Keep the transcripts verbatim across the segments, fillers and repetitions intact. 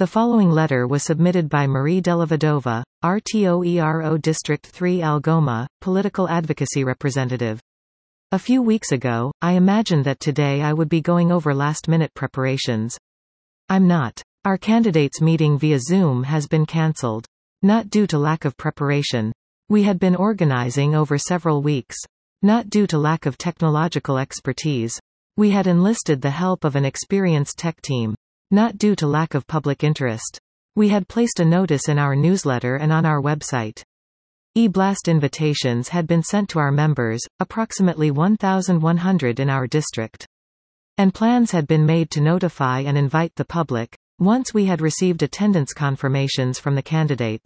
The following letter was submitted by Marie Delavedova, R T O E R O District three Algoma, political advocacy representative. A few weeks ago, I imagined that today I would be going over last-minute preparations. I'm not. Our candidates meeting via Zoom has been cancelled. Not due to lack of preparation. We had been organizing over several weeks. Not due to lack of technological expertise. We had enlisted the help of an experienced tech team. Not due to lack of public interest. We had placed a notice in our newsletter and on our website. E-blast invitations had been sent to our members, approximately one thousand one hundred in our district. And plans had been made to notify and invite the public, once we had received attendance confirmations from the candidates.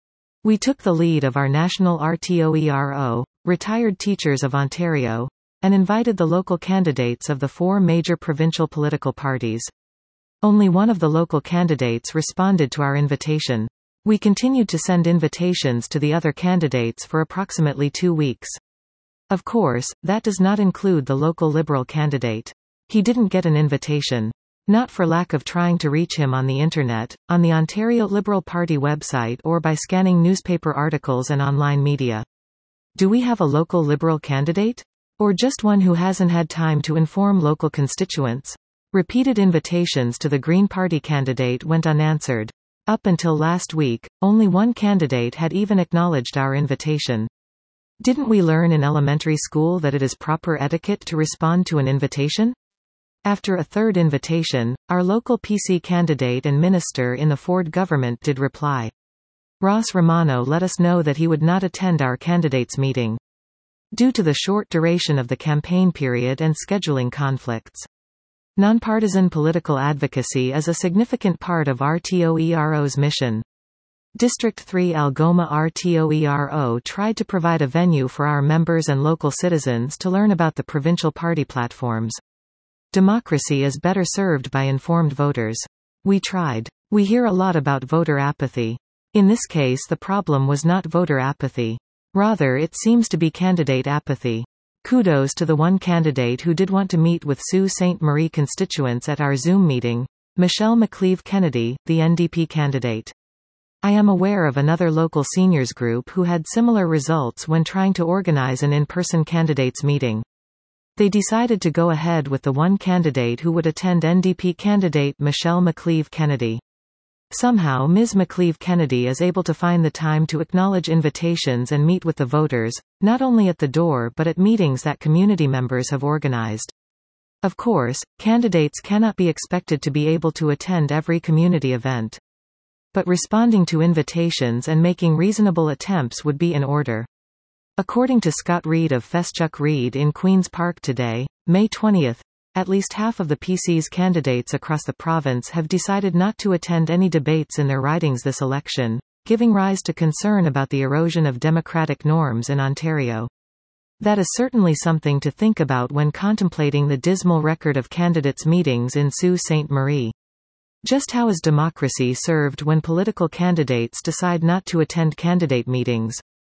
We took the lead of our national R T O E R O, Retired Teachers of Ontario, and invited the local candidates of the four major provincial political parties. Only one of the local candidates responded to our invitation. We continued to send invitations to the other candidates for approximately two weeks. Of course, that does not include the local Liberal candidate. He didn't get an invitation. Not for lack of trying to reach him on the internet, on the Ontario Liberal Party website or by scanning newspaper articles and online media. Do we have a local Liberal candidate? Or just one who hasn't had time to inform local constituents? Repeated invitations to the Green Party candidate went unanswered. Up until last week, only one candidate had even acknowledged our invitation. Didn't we learn in elementary school that it is proper etiquette to respond to an invitation? After a third invitation, our local P C candidate and minister in the Ford government did reply. Ross Romano let us know that he would not attend our candidates' meeting. Due to the short duration of the campaign period and scheduling conflicts. Nonpartisan political advocacy is a significant part of R T O E R O's mission. District three Algoma R T O E R O tried to provide a venue for our members and local citizens to learn about the provincial party platforms. Democracy is better served by informed voters. We tried. We hear a lot about voter apathy. In this case, the problem was not voter apathy. Rather, it seems to be candidate apathy. Kudos to the one candidate who did want to meet with Sault Ste. Marie constituents at our Zoom meeting, Michelle McCleave Kennedy, the N D P candidate. I am aware of another local seniors group who had similar results when trying to organize an in-person candidates meeting. They decided to go ahead with the one candidate who would attend N D P candidate Michelle McCleave Kennedy. Somehow Miz McCleave Kennedy is able to find the time to acknowledge invitations and meet with the voters, not only at the door but at meetings that community members have organized. Of course, candidates cannot be expected to be able to attend every community event. But responding to invitations and making reasonable attempts would be in order. According to Scott Reed of Feschuk Reed in Queen's Park today, May twentieth, at least half of the P C's candidates across the province have decided not to attend any debates in their ridings this election, giving rise to concern about the erosion of democratic norms in Ontario. That is certainly something to think about when contemplating the dismal record of candidates' meetings in Sault Ste. Marie. Just how is democracy served when political candidates decide not to attend candidate meetings?